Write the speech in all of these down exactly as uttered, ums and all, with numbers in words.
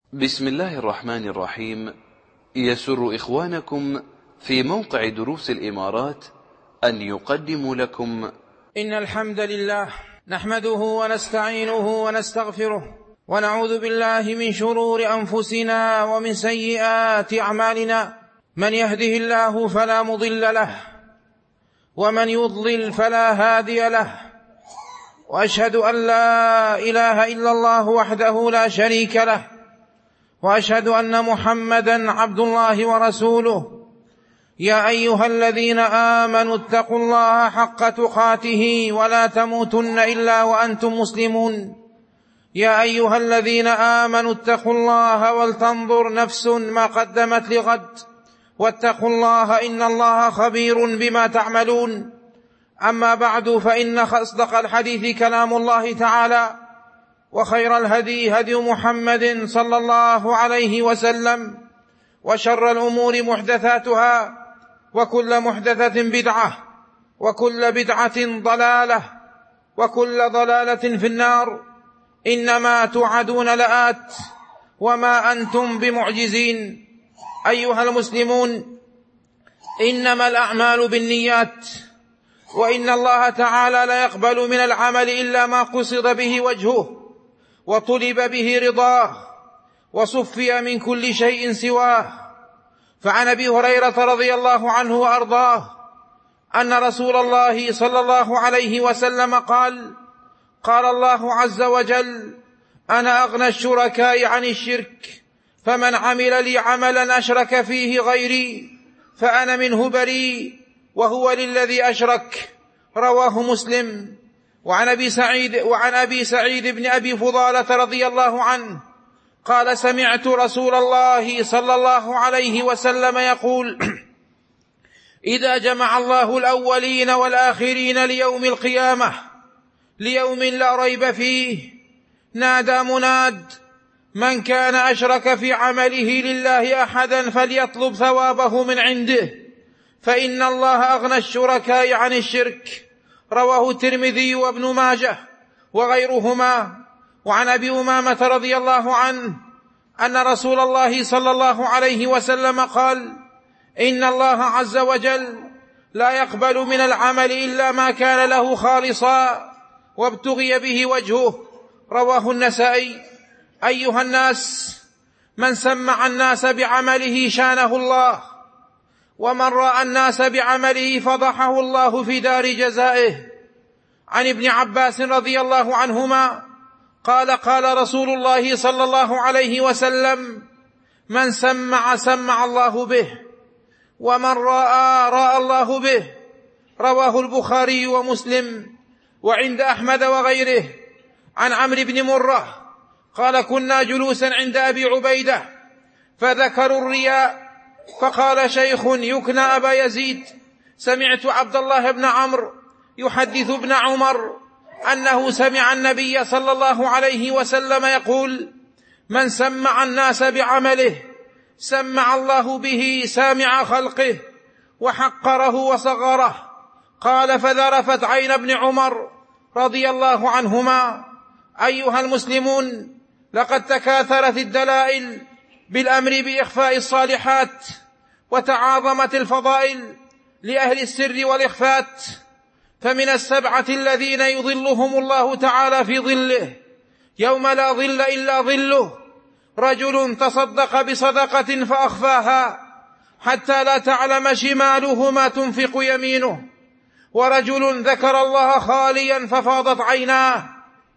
بسم الله الرحمن الرحيم. يسر إخوانكم في موقع دروس الإمارات أن يقدموا لكم إن الحمد لله نحمده ونستعينه ونستغفره ونعوذ بالله من شرور أنفسنا ومن سيئات أعمالنا. من يهده الله فلا مضل له ومن يضلل فلا هادي له، وأشهد أن لا إله إلا الله وحده لا شريك له، وأشهد أن محمدًا عبد الله ورسوله. يا أيها الذين آمنوا اتقوا الله حق تقاته ولا تموتن إلا وأنتم مسلمون. يا أيها الذين آمنوا اتقوا الله ولتنظر نفس ما قدمت لغد، واتقوا الله إن الله خبير بما تعملون. أما بعد، فإن أصدق الحديث كلام الله تعالى، وخير الهدي هدي محمد صلى الله عليه وسلم، وشر الأمور محدثاتها، وكل محدثة بدعة، وكل بدعة ضلالة، وكل ضلالة في النار. إنما توعدون لآت وما أنتم بمعجزين. أيها المسلمون، إنما الأعمال بالنيات، وإن الله تعالى لا يقبل من العمل إلا ما قصد به وجهه وطلب به رضاه وصفي من كل شيء سواه. فعن أبي هريرة رضي الله عنه وأرضاه أن رسول الله صلى الله عليه وسلم قال: قال الله عز وجل: أنا أغنى الشركاء عن الشرك، فمن عمل لي عملا أشرك فيه غيري فأنا منه بريء وهو للذي أشرك. رواه مسلم. وعن أبي سعيد وعن أبي سعيد بن أبي فضالة رضي الله عنه قال: سمعت رسول الله صلى الله عليه وسلم يقول: إذا جمع الله الأولين والآخرين ليوم القيامة، ليوم لا ريب فيه، نادى مناد: من كان أشرك في عمله لله أحدا فليطلب ثوابه من عنده، فإن الله أغنى الشركاء عن الشرك. رواه الترمذي وابن ماجه وغيرهما. وعن أبي أمامة رضي الله عنه أن رسول الله صلى الله عليه وسلم قال: إن الله عز وجل لا يقبل من العمل إلا ما كان له خالصا وابتغي به وجهه. رواه النسائي. أيها الناس، من سمع الناس بعمله شانه الله، ومن رأى الناس بعمله فضحه الله في دار جزائه. عن ابن عباس رضي الله عنهما قال: قال رسول الله صلى الله عليه وسلم: من سمع سمع الله به، ومن رأى رأى الله به. رواه البخاري ومسلم. وعند أحمد وغيره عن عمرو بن مرة قال: كنا جلوسا عند أبي عبيدة فذكروا الرياء، فقال شيخ يكنى أبا يزيد: سمعت عبد الله بن عمرو يحدث ابن عمر أنه سمع النبي صلى الله عليه وسلم يقول: من سمع الناس بعمله سمع الله به سامع خلقه وحقره وصغره. قال: فذرفت عين ابن عمر رضي الله عنهما. أيها المسلمون، لقد تكاثرت الدلائل بالأمر بإخفاء الصالحات، وتعاظمت الفضائل لأهل السر والإخفات. فمن السبعة الذين يظلهم الله تعالى في ظله يوم لا ظل إلا ظله: رجل تصدق بصدقة فأخفاها حتى لا تعلم شماله ما تنفق يمينه، ورجل ذكر الله خاليا ففاضت عيناه.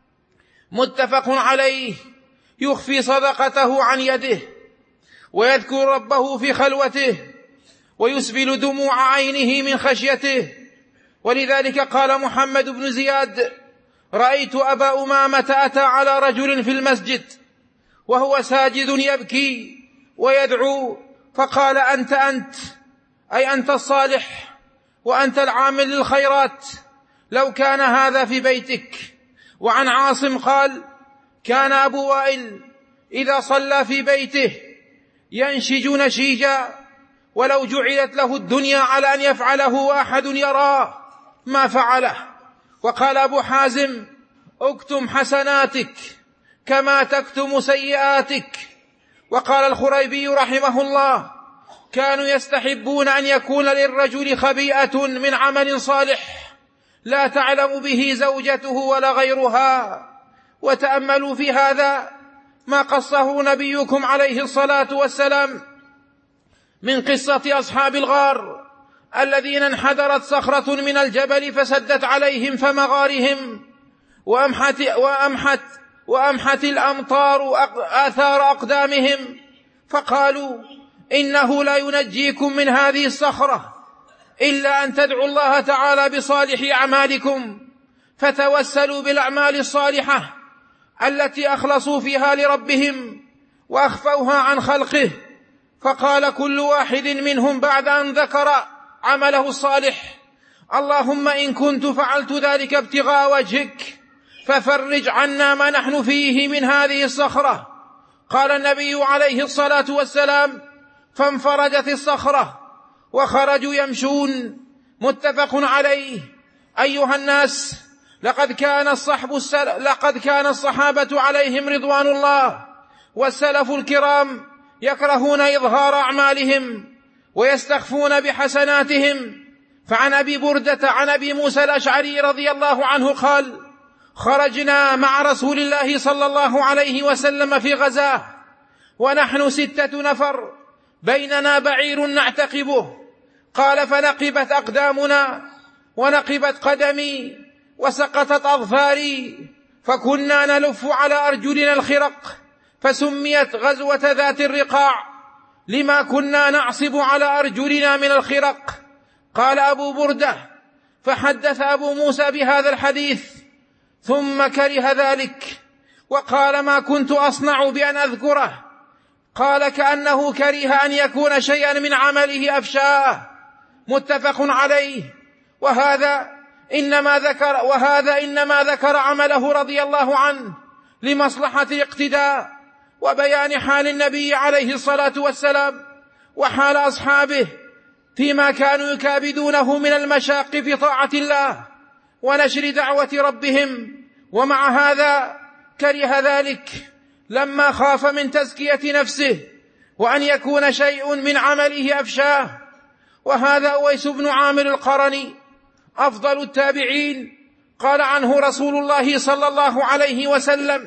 متفق عليه. يخفي صدقته عن يده ويذكر ربه في خلوته ويسبل دموع عينه من خشيته. ولذلك قال محمد بن زياد: رأيت أبا أمامة أتى على رجل في المسجد وهو ساجد يبكي ويدعو، فقال: أنت أنت أي أنت الصالح وأنت العامل للخيرات، لو كان هذا في بيتك. وعن عاصم قال: كان أبو وائل إذا صلى في بيته ينشج نشيجا، ولو جعلت له الدنيا على أن يفعله أحد يراه ما فعله. وقال أبو حازم: اكتم حسناتك كما تكتم سيئاتك، وقال الخريبي رحمه الله: كانوا يستحبون أن يكون للرجل خبيئة من عمل صالح لا تعلم به زوجته ولا غيرها. وتأملوا في هذا ما قصه نبيكم عليه الصلاة والسلام من قصة أصحاب الغار الذين انحدرت صخرة من الجبل فسدت عليهم فمغارهم، وأمحت, وأمحت, وأمحت الأمطار آثار أقدامهم، فقالوا: إنه لا ينجيكم من هذه الصخرة إلا أن تدعوا الله تعالى بصالح أعمالكم. فتوسلوا بالأعمال الصالحة التي أخلصوا فيها لربهم وأخفوها عن خلقه. فقال كل واحد منهم بعد أن ذكر عمله الصالح: اللهم إن كنت فعلت ذلك ابتغاء وجهك ففرج عنا ما نحن فيه من هذه الصخرة. قال النبي عليه الصلاة والسلام: فانفرجت الصخرة وخرجوا يمشون. متفق عليه. أيها الناس، لقد كان الصحب السل... لقد كان الصحابة عليهم رضوان الله والسلف الكرام يكرهون إظهار أعمالهم ويستخفون بحسناتهم. فعن أبي بردة عن أبي موسى الأشعري رضي الله عنه قال: خرجنا مع رسول الله صلى الله عليه وسلم في غزاه ونحن ستة نفر بيننا بعير نعتقبه. قال: فنقبت أقدامنا ونقبت قدمي وسقطت أظفاري، فكنا نلف على أرجلنا الخرق، فسميت غزوة ذات الرقاع لما كنا نعصب على أرجلنا من الخرق. قال أبو بردة: فحدث أبو موسى بهذا الحديث ثم كره ذلك وقال: ما كنت أصنع بأن أذكره. قال: كأنه كره أن يكون شيئا من عمله أفشاه. متفق عليه. وهذا إنما ذكر وهذا إنما ذكر عمله رضي الله عنه لمصلحة الاقتداء وبيان حال النبي عليه الصلاة والسلام وحال أصحابه فيما كانوا يكابدونه من المشاق في طاعة الله ونشر دعوة ربهم. ومع هذا كره ذلك لما خاف من تزكية نفسه وأن يكون شيء من عمله أفشاه. وهذا أويس بن عامر القرني أفضل التابعين. قال عنه رسول الله صلى الله عليه وسلم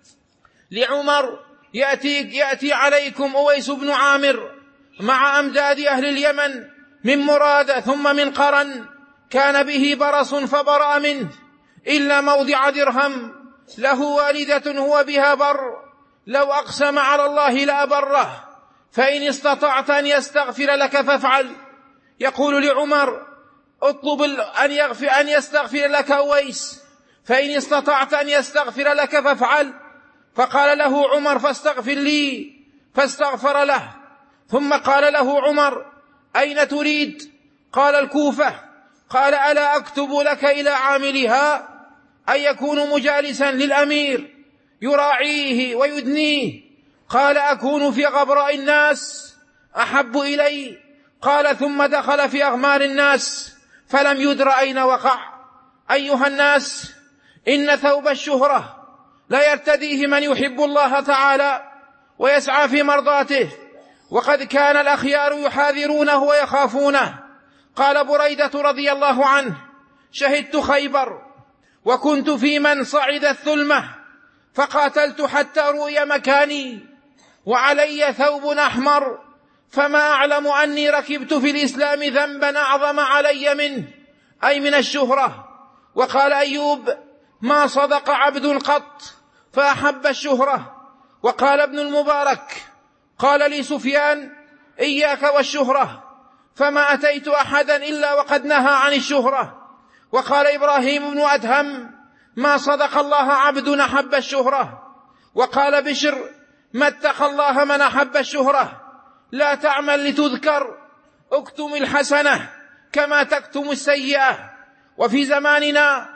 لعمر: يأتي, يأتي عليكم أويس بن عامر مع أمداد أهل اليمن من مراد ثم من قرن، كان به برص فبرأ منه إلا موضع درهم، له والدة هو بها بر، لو أقسم على الله لأبره، فإن استطعت أن يستغفر لك فافعل. يقول لعمر: اطلب أن, يغفر أن يستغفر لك أويس، فإن استطعت أن يستغفر لك فافعل. فقال له عمر: فاستغفر لي، فاستغفر له. ثم قال له عمر: أين تريد؟ قال: الكوفة. قال: ألا أكتب لك إلى عاملها أن يكون مجالسا للأمير يراعيه ويدنيه؟ قال: أكون في غبراء الناس أحب إلي. قال: ثم دخل في أغمار الناس فلم يدر أين وقع. أيها الناس، إن ثوب الشهرة لا يرتديه من يحب الله تعالى ويسعى في مرضاته، وقد كان الأخيار يحاذرونه ويخافونه. قال بريدة رضي الله عنه: شهدت خيبر وكنت في من صعد الثلمة فقاتلت حتى رؤي مكاني وعلي ثوب أحمر، فما أعلم أني ركبت في الإسلام ذنبا أعظم علي منه، أي من الشهرة. وقال أيوب: ما صدق عبد قط فأحب الشهرة. وقال ابن المبارك: قال لي سفيان: إياك والشهرة، فما أتيت أحدا إلا وقد نهى عن الشهرة. وقال إبراهيم بن أدهم: ما صدق الله عبد أحب الشهرة. وقال بشر: ما اتقى الله من أحب الشهرة. لا تعمل لتذكر، اكتم الحسنة كما تكتم السيئة. وفي زماننا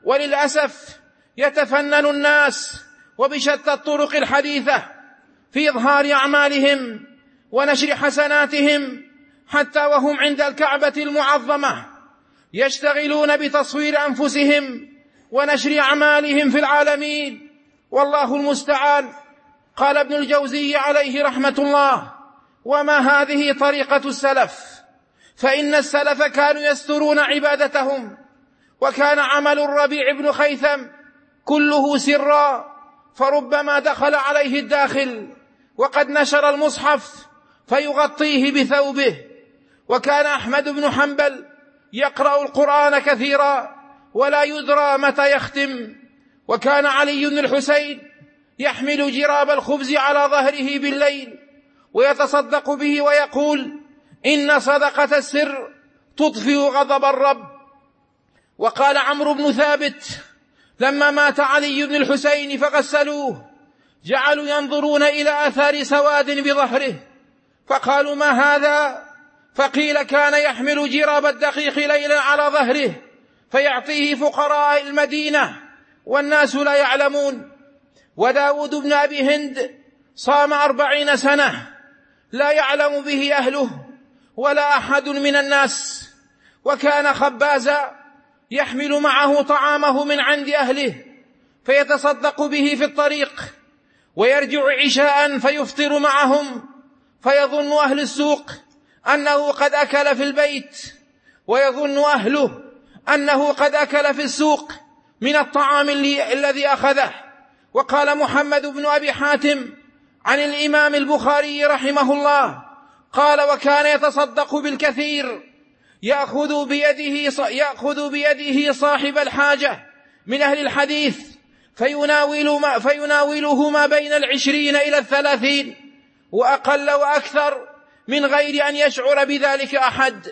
وللأسف يتفنن الناس وبشتى الطرق الحديثة في إظهار أعمالهم ونشر حسناتهم، حتى وهم عند الكعبة المعظمة يشتغلون بتصوير أنفسهم ونشر أعمالهم في العالمين، والله المستعان. قال ابن الجوزي عليه رحمة الله: وما هذه طريقة السلف؟ فإن السلف كانوا يسترون عبادتهم، وكان عمل الربيع بن خيثم كله سرا، فربما دخل عليه الداخل وقد نشر المصحف فيغطيه بثوبه. وكان أحمد بن حنبل يقرأ القرآن كثيرا ولا يدرى متى يختم. وكان علي بن الحسين يحمل جراب الخبز على ظهره بالليل ويتصدق به ويقول: إن صدقة السر تطفئ غضب الرب. وقال عمرو بن ثابت: لما مات علي بن الحسين فغسلوه جعلوا ينظرون إلى أثار سواد بظهره، فقالوا: ما هذا؟ فقيل: كان يحمل جراب الدقيق ليلا على ظهره فيعطيه فقراء المدينة والناس لا يعلمون. وداود بن أبي هند صام أربعين سنة لا يعلم به أهله ولا أحد من الناس، وكان خبازا يحمل معه طعامه من عند أهله فيتصدق به في الطريق، ويرجع عشاء فيفطر معهم، فيظن أهل السوق أنه قد أكل في البيت، ويظن أهله أنه قد أكل في السوق من الطعام الذي أخذه. وقال محمد بن أبي حاتم عن الإمام البخاري رحمه الله قال: وكان يتصدق بالكثير، يأخذ بيده, يأخذ بيده صاحب الحاجة من أهل الحديث فيناول ما فيناوله ما بين العشرين إلى الثلاثين وأقل وأكثر من غير أن يشعر بذلك أحد.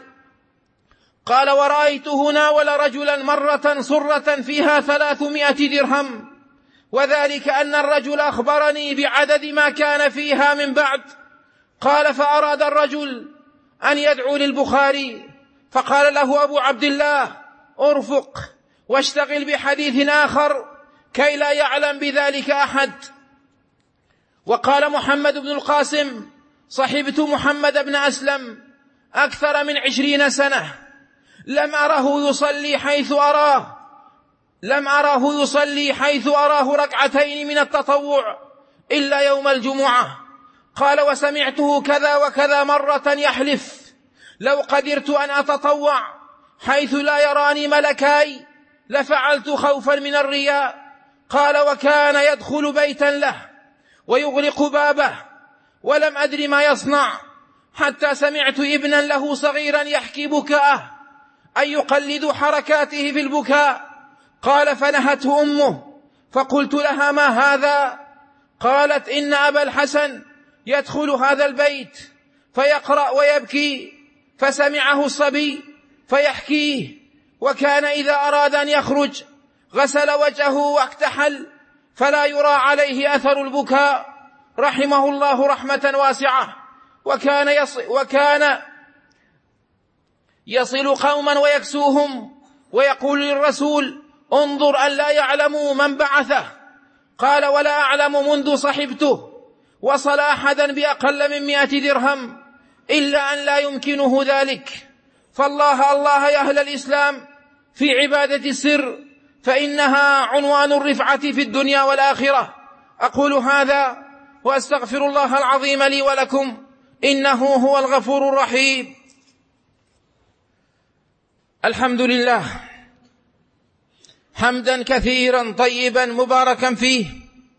قال: ورأيته ناول رجلا مرة صرة فيها ثلاثمائة درهم، وذلك أن الرجل أخبرني بعدد ما كان فيها من بعد. قال: فأراد الرجل أن يدعو للبخاري، فقال له أبو عبد الله: ارفق واشتغل بحديث آخر كي لا يعلم بذلك أحد. وقال محمد بن القاسم: صحبت محمد بن أسلم أكثر من عشرين سنة، لم أره يصلي حيث أراه لم أره يصلي حيث أراه ركعتين من التطوع إلا يوم الجمعة. قال: وسمعته كذا وكذا مرة يحلف: لو قدرت أن أتطوع حيث لا يراني ملكاي لفعلت خوفا من الرياء. قال: وكان يدخل بيتا له ويغلق بابه ولم أدر ما يصنع، حتى سمعت ابنا له صغيرا يحكي بكاءه أي يقلد حركاته في البكاء. قال: فنهته أمه فقلت لها: ما هذا؟ قالت: إن أبا الحسن يدخل هذا البيت فيقرأ ويبكي، فسمعه الصبي فيحكيه، وكان إذا أراد أن يخرج غسل وجهه واكتحل فلا يرى عليه أثر البكاء رحمه الله رحمة واسعة. وكان يصل, وكان يصل قوما ويكسوهم ويقول للرسول: انظر أن لا يعلموا من بعثه. قال: ولا أعلم منذ صحبته وصل أحدا بأقل من مئة درهم إلا أن لا يمكنه ذلك. فالله الله يا أهل الإسلام في عبادة السر، فإنها عنوان الرفعة في الدنيا والآخرة. أقول هذا وأستغفر الله العظيم لي ولكم، إنه هو الغفور الرحيم. الحمد لله حمدا كثيرا طيبا مباركا فيه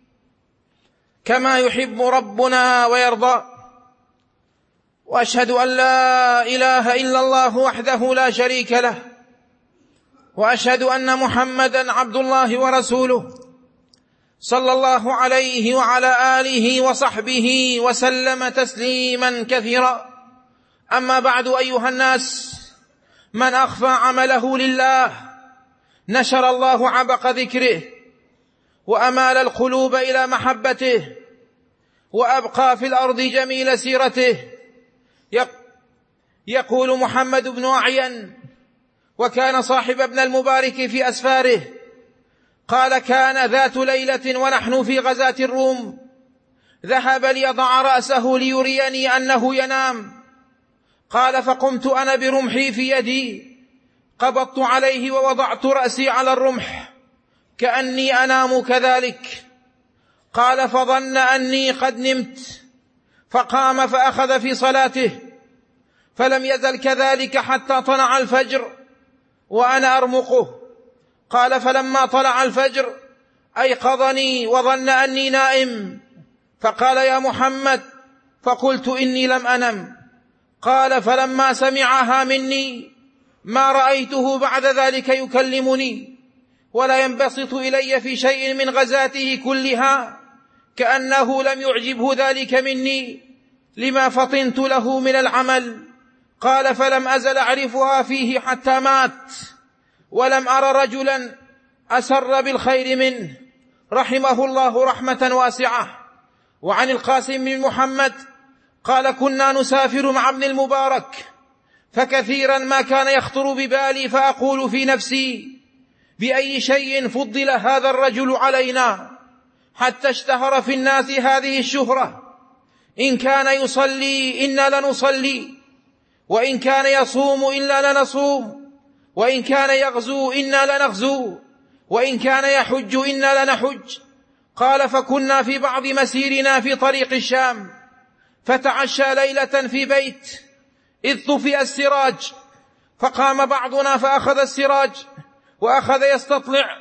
كما يحب ربنا ويرضى، وأشهد أن لا إله إلا الله وحده لا شريك له، وأشهد أن محمدا عبد الله ورسوله صلى الله عليه وعلى آله وصحبه وسلم تسليما كثيرا. أما بعد، أيها الناس، من أخفى عمله لله نشر الله عبق ذكره وأمال القلوب إلى محبته وأبقى في الأرض جميل سيرته. يقول محمد بن أعين، وكان صاحب ابن المبارك في أسفاره، قال: كان ذات ليلة ونحن في غزاة الروم، ذهب ليضع رأسه ليريني أنه ينام. قال: فقمت أنا برمحي في يدي، قبضت عليه ووضعت رأسي على الرمح كأني أنام كذلك. قال فظن أني قد نمت، فقام فأخذ في صلاته، فلم يزل كذلك حتى طلع الفجر وأنا أرمقه. قال فلما طلع الفجر أيقظني وظن أني نائم، فقال يا محمد، فقلت إني لم أنم. قال فلما سمعها مني ما رأيته بعد ذلك يكلمني ولا ينبسط إلي في شيء من غزاته كلها، كأنه لم يعجبه ذلك مني لما فطنت له من العمل. قال فلم أزل أعرفها فيه حتى مات، ولم أر رجلا أسر بالخير منه، رحمه الله رحمة واسعة. وعن القاسم بن محمد قال كنا نسافر مع ابن المبارك، فكثيرا ما كان يخطر ببالي فأقول في نفسي بأي شيء فضل هذا الرجل علينا حتى اشتهر في الناس هذه الشهرة. إن كان يصلي إنا لنصلي، وإن كان يصوم إنا لنصوم، وإن كان يغزو إنا لنغزو، وإن كان يحج إنا لنحج. قال فكنا في بعض مسيرنا في طريق الشام، فتعشى ليلة في بيت إذ طفئ السراج، فقام بعضنا فأخذ السراج وأخذ يستطلع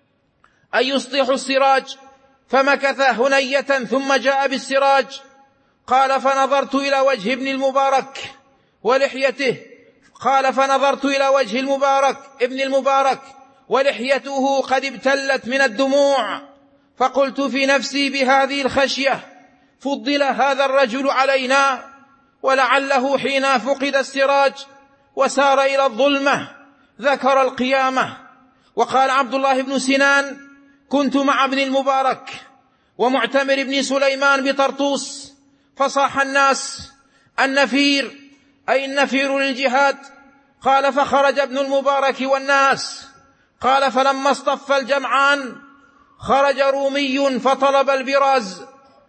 أي يسطح السراج، فمكث هنية ثم جاء بالسراج. قال فنظرت إلى وجه ابن المبارك ولحيته قال فنظرت إلى وجه المبارك ابن المبارك ولحيته قد ابتلت من الدموع، فقلت في نفسي بهذه الخشية فضل هذا الرجل علينا، ولعله حين فقد السراج وسار إلى الظلمة ذكر القيامة. وقال عبد الله بن سنان كنت مع ابن المبارك ومعتمر بن سليمان بطرطوس، فصاح الناس النفير أي النفير للجهاد. قال فخرج ابن المبارك والناس. قال فلما اصطف الجمعان خرج رومي فطلب البراز،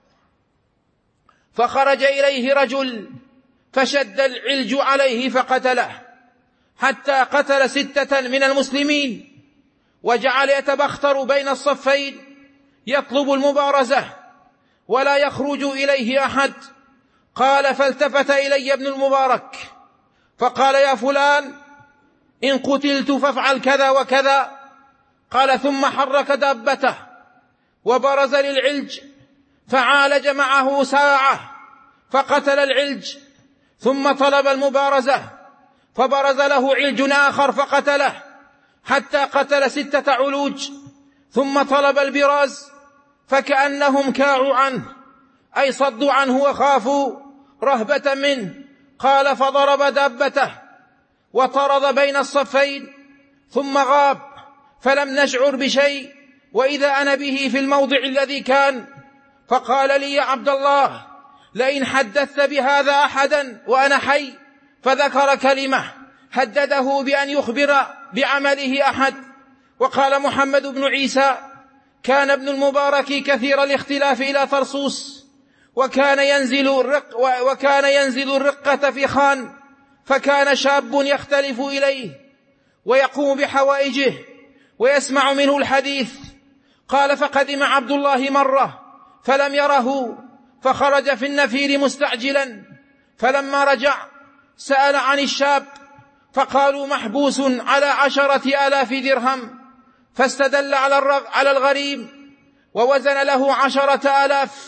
فخرج إليه رجل فشد العلج عليه فقتله، حتى قتل ستة من المسلمين، وجعل يتبختر بين الصفين يطلب المبارزة ولا يخرج إليه أحد. قال فالتفت إلي ابن المبارك فقال يا فلان إن قتلت فافعل كذا وكذا. قال ثم حرك دابته وبرز للعلج فعالج معه ساعة فقتل العلج، ثم طلب المبارزة فبرز له علج آخر فقتله حتى قتل ستة علوج، ثم طلب البراز فكأنهم كاعوا عنه أي صدوا عنه وخافوا رهبة منه. قال فضرب دابته وطرد بين الصفين ثم غاب، فلم نشعر بشيء وإذا أنا به في الموضع الذي كان. فقال لي يا عبد الله لئن حدثت بهذا أحدا وأنا حي، فذكر كلمة هدده بأن يخبر بعمله أحد. وقال محمد بن عيسى كان ابن المبارك كثير الاختلاف إلى طرسوس، وكان ينزل الرق وكان ينزل الرقة في خان، فكان شاب يختلف إليه ويقوم بحوائجه ويسمع منه الحديث. قال فقدم عبد الله مرة فلم يره، فخرج في النفير مستعجلا، فلما رجع سأل عن الشاب فقالوا محبوس على عشرة آلاف درهم، فاستدل على الغريب ووزن له عشرة آلاف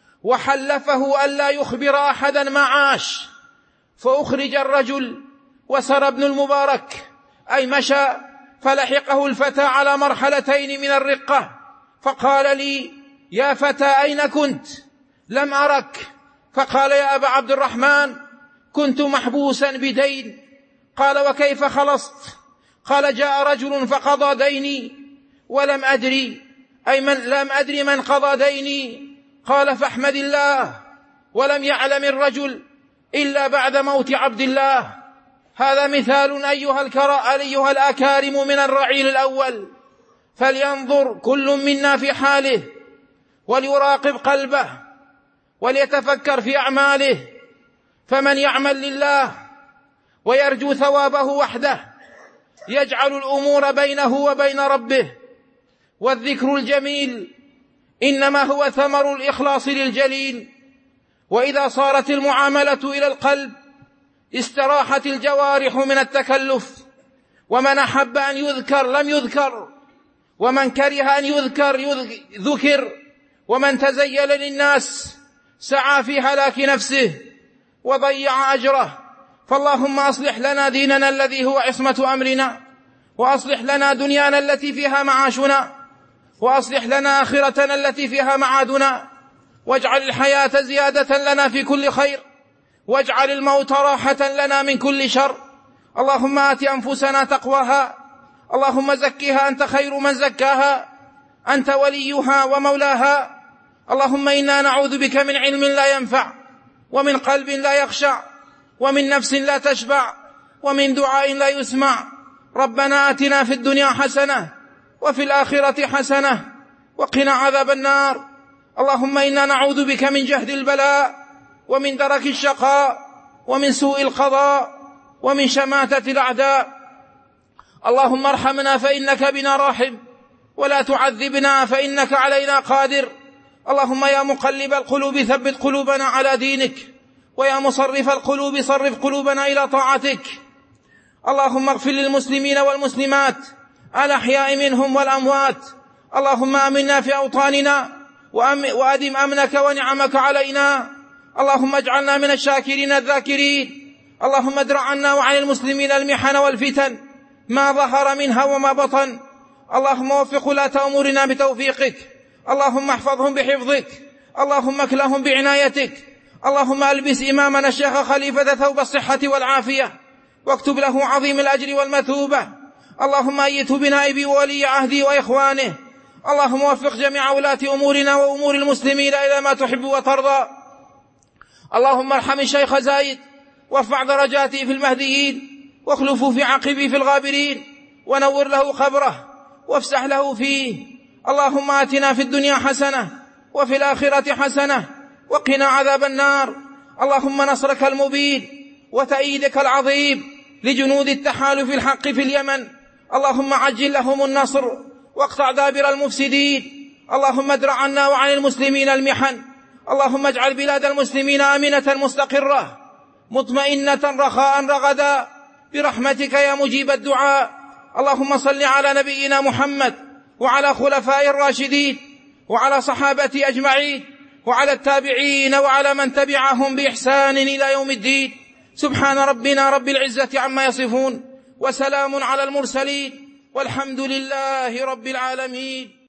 وحلفه ألا يخبر أحدا ما عاش. فأخرج الرجل وسر ابن المبارك أي مشى، فلحقه الفتى على مرحلتين من الرقة، فقال لي يا فتى أين كنت؟ لم أرك. فقال يا أبا عبد الرحمن كنت محبوسا بدين. قال وكيف خلصت؟ قال جاء رجل فقضى ديني ولم أدري أي من لم أدري من قضى ديني. قال فاحمد الله. ولم يعلم الرجل إلا بعد موت عبد الله. هذا مثال أيها الكرا أيها الأكارم من الرعيل الأول، فلينظر كل منا في حاله وليراقب قلبه وليتفكر في أعماله، فمن يعمل لله ويرجو ثوابه وحده يجعل الأمور بينه وبين ربه. والذكر الجميل إنما هو ثمر الإخلاص للجليل. وإذا صارت المعاملة إلى القلب استراحت الجوارح من التكلف. ومن أحب أن يذكر لم يذكر، ومن كره أن يذكر ذكر، ومن تزين للناس سعى في هلاك نفسه وضيع أجره. فاللهم أصلح لنا ديننا الذي هو عصمة أمرنا، وأصلح لنا دنيانا التي فيها معاشنا، وأصلح لنا آخرتنا التي فيها معادنا، واجعل الحياة زيادة لنا في كل خير، واجعل الموت راحة لنا من كل شر. اللهم آت أنفسنا تقواها، اللهم زكها أنت خير من زكاها، أنت وليها ومولاها. اللهم إنا نعوذ بك من علم لا ينفع، ومن قلب لا يخشع، ومن نفس لا تشبع، ومن دعاء لا يسمع. ربنا آتنا في الدنيا حسنة وفي الآخرة حسنة وقنا عذاب النار. اللهم إنا نعوذ بك من جهد البلاء، ومن درك الشقاء، ومن سوء القضاء، ومن شماتة الأعداء. اللهم ارحمنا فإنك بنا راحم، ولا تعذبنا فإنك علينا قادر. اللهم يا مقلب القلوب ثبت قلوبنا على دينك، ويا مصرف القلوب صرف قلوبنا إلى طاعتك. اللهم اغفر للمسلمين والمسلمات الأحياء منهم والأموات. اللهم آمنا في أوطاننا، وأدم أمنك ونعمك علينا. اللهم اجعلنا من الشاكرين الذاكرين. اللهم ادرع عنا وعن المسلمين المحن والفتن ما ظهر منها وما بطن. اللهم وفق ولاة أمورنا بتوفيقك، اللهم احفظهم بحفظك، اللهم اكلهم بعنايتك. اللهم ألبس إمامنا الشيخ خليفة ثوب الصحة والعافية، واكتب له عظيم الأجر والمثوبة. اللهم أيته بنائبي وولي عهدي وإخوانه. اللهم وفق جميع ولاة أمورنا وأمور المسلمين إلى ما تحب وترضى. اللهم ارحم الشيخ زايد، وارفع درجاته في المهديين، واخلفه في عقبه في الغابرين، ونور له قبره، وافسح له فيه. اللهم آتنا في الدنيا حسنة وفي الآخرة حسنة وقنا عذاب النار. اللهم نصرك المبين وتأييدك العظيم لجنود التحالف الحق في اليمن. اللهم عجل لهم النصر واقطع دابر المفسدين. اللهم ادرع عنا وعن المسلمين المحن. اللهم اجعل بلاد المسلمين آمنة مستقرة مطمئنة رخاء رغدا برحمتك يا مجيب الدعاء. اللهم صل على نبينا محمد وعلى خلفاء الراشدين وعلى صحابته أجمعين وعلى التابعين وعلى من تبعهم بإحسان إلى يوم الدين. سبحان ربنا رب العزة عما يصفون، وسلام على المرسلين، والحمد لله رب العالمين.